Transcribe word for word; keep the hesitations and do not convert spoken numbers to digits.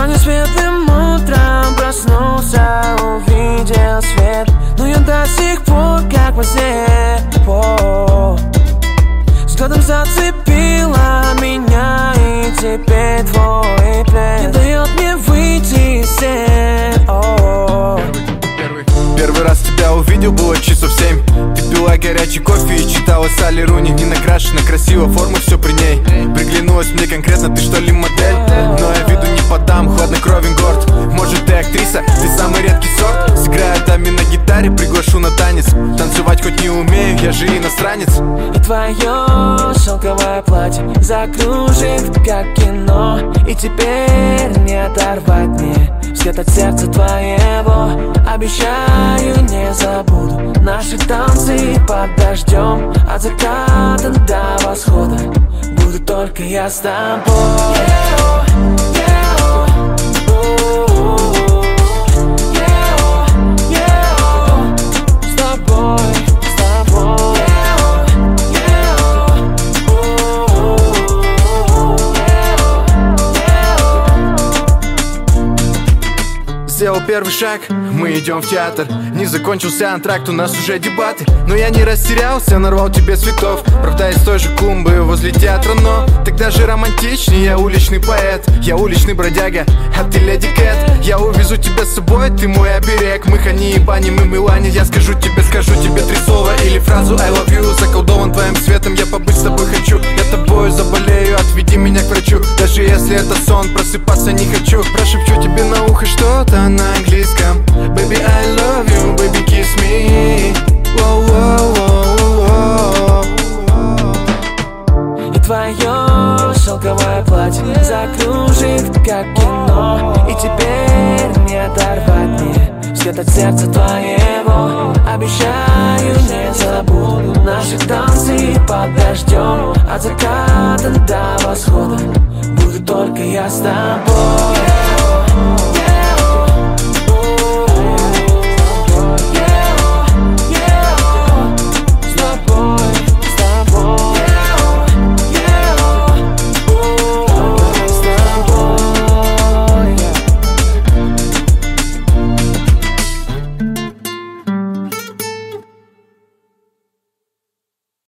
Сегодня светлым утром проснулся, увидел свет, но я до сих пор как во сне. О-о-о. Взглядом зацепила меня, и теперь твой плен не дает мне выйти из сен. О-о-о. Первый раз тебя увидел, было часов семь. Ты пила горячий кофе и читала Салли Руни. Не накрашена, красиво, форма все при ней. Приглянулась мне конкретно, ты что ли модель? Но я виду не подам, хладнокровен горд. Может ты актриса, ты самый редкий сорт. Сыграю даме на гитаре, приглашу на танец. Танцевать хоть не умею, я же иностранец. И твое шелковое платье закружит, как кино. И теперь не оторвать мне взгляд от сердца твоего. Обещаю, не забуду наши танцы под дождем, от заката до восхода. Буду только я с тобой. С тобой, с тобой. Сделал первый шаг, мы идем в театр. Не закончился антракт, у нас уже дебаты. Но я не растерялся, нарвал тебе цветов. Правда, из той же клумбы возле театра, но тогда же романтичнее. Я уличный поэт, я уличный бродяга, а ты леди Кэт. Я увезу тебя с собой, ты мой оберег. Мы Хани и Бани, мы Милане. Я скажу тебе, скажу тебе три слова или фразу I love you. Заколдован твоим светом, я побыть с тобой хочу. Я тобою заболею, отведи меня к врачу. Даже если это сон, просыпаться не хочу. Прошепчу тебе на ухо что-то на английском. Baby, I love you, baby, kiss me. Whoa, whoa, whoa, whoa. И твое шелковое платье закружит, как кино. И теперь не оторвать мне взгляд от сердца твоего. Обещаю, не забуду наши танцы под дождем, от заката до восхода. Буду только я с тобой.